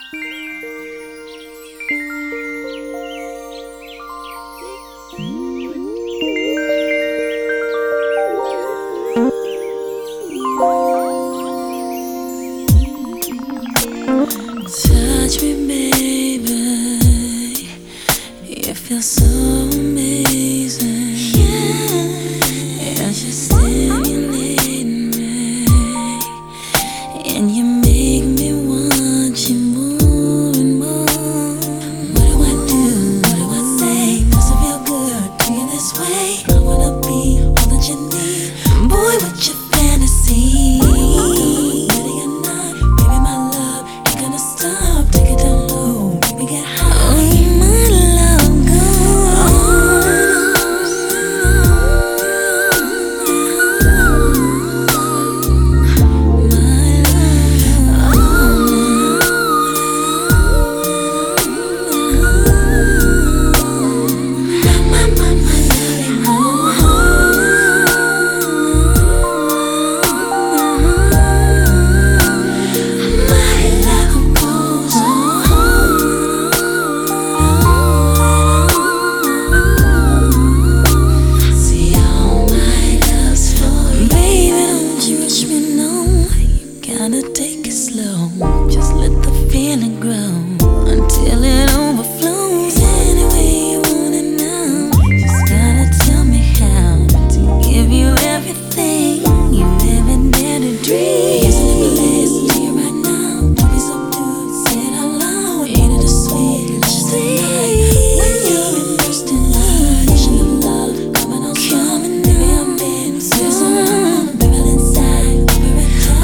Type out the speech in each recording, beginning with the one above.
Touch me, baby. It feels so amazing. Yeah, you're stimulating me, and you make me want you more and more. What do I do? What do I say? Does it feel good? Do you this way? I wanna be all that you need. Boy, what your fantasy? Ready or not, baby, my love ain't gonna stop. Take it down low, baby, get high. Oh, my love take it slow, just let the feeling grow until it overflows. Any way you want it now, just gotta tell me how to give you everything you ever dared to dream. Here's a little place to you right now. Don't be so dude, say it out loud. Ain't it a sweet, just night when you're immersed in love. Vision of love coming on strong. Baby, I'm in, say something, baby, inside, over it time.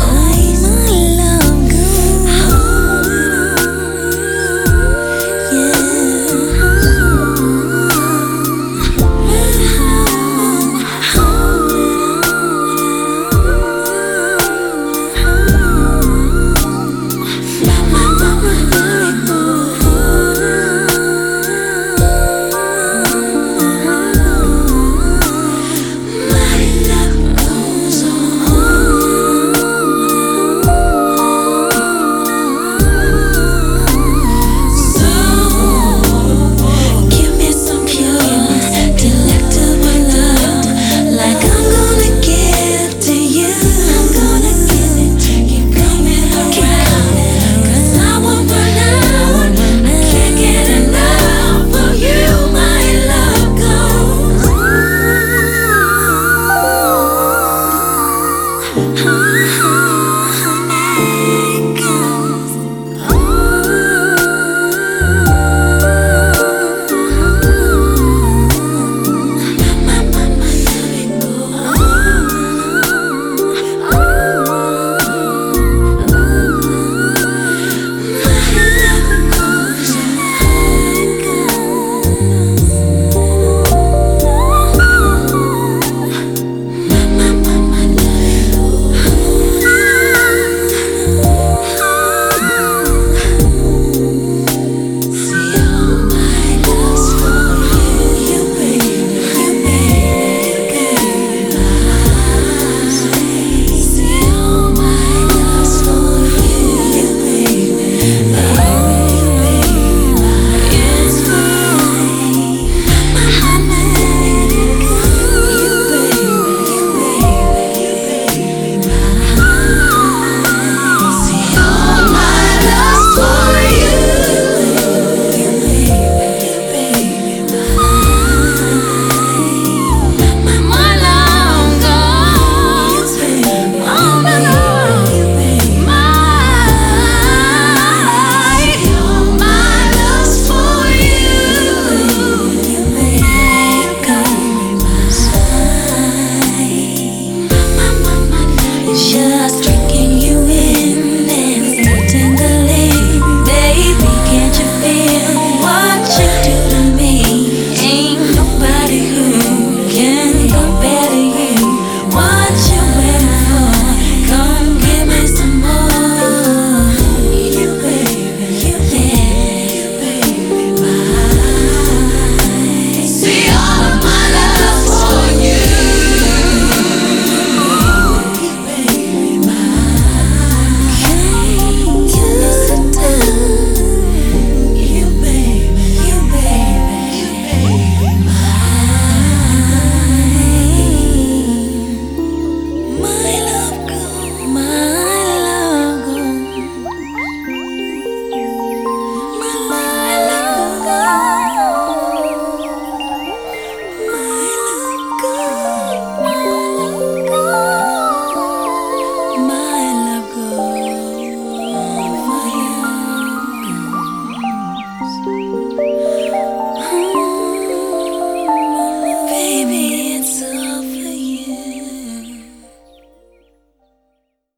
Honey.